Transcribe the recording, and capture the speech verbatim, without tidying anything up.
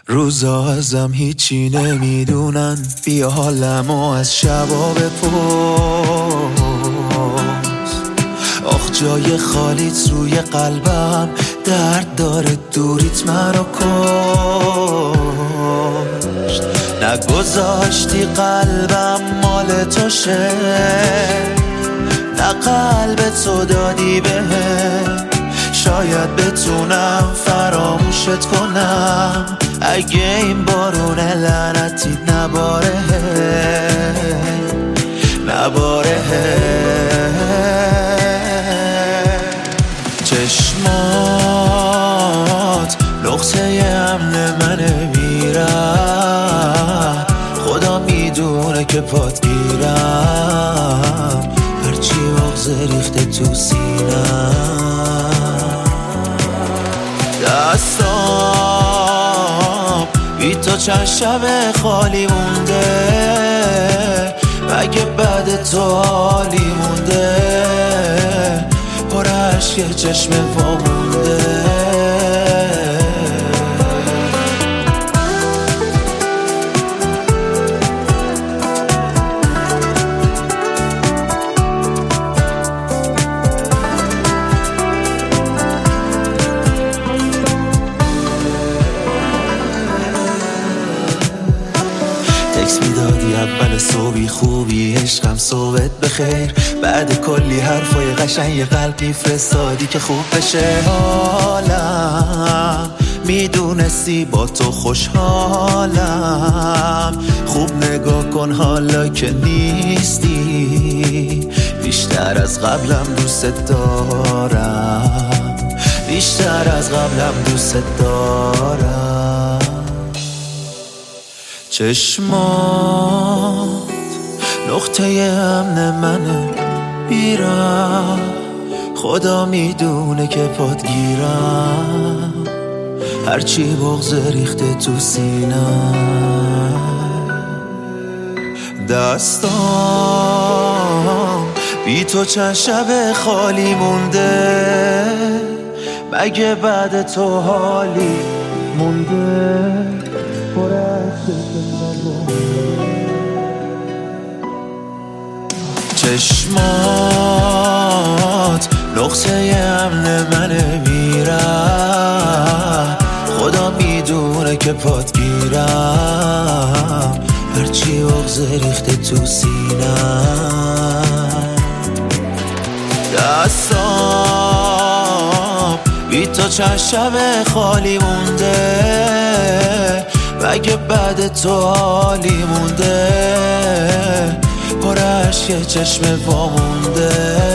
روزا ازم هیچی نمیدونن، بیا حالمو از شبا بپرس. آخ جای خالیت روی قلبم، درد داره دوریت منو کشت. نگذاشتی قلبم مال تو شه، نه قلب تو دادی بهم. شاید بتونم فراموشت کنم اگه این بارون لعنتی نباره نباره. چشمات نقطه امن منه، میرم خدا میدونه که پات گیرم، هرچی مغزه ریخته تو سینم. دستام بی تو چند شب خالی مونده، مگه بعد تو حالی مونده؟ پر عشق چشم پا مونده. تکس میدادی اول صبحی خوبی عشقم صبحت بخیر، بعد کلی حرفای قشنگ یه قلب میفرستادی که خوب بشه حالم. میدونستی با تو خوشحالم، خوب نگاه کن حالا که نیستی. بیشتر از قبلم دوست دارم، بیشتر از قبلم دوست دارم. چشمات نقطه امن منه، میرم خدا میدونه که پات گیرم، هرچی بغض ریخته تو سینم. دستام بی تو چند شب خالی مونده، مگه بعد تو حالی مونده؟ چشمات نقطه امن منه، میرم خدا میدونه که پات گیرم، هرچی بغض ریخته تو سینم. دستام بی تو چند شب خالی مونده، مگه بعد تو حالی مونده؟ پر عشق چشم پا مونده.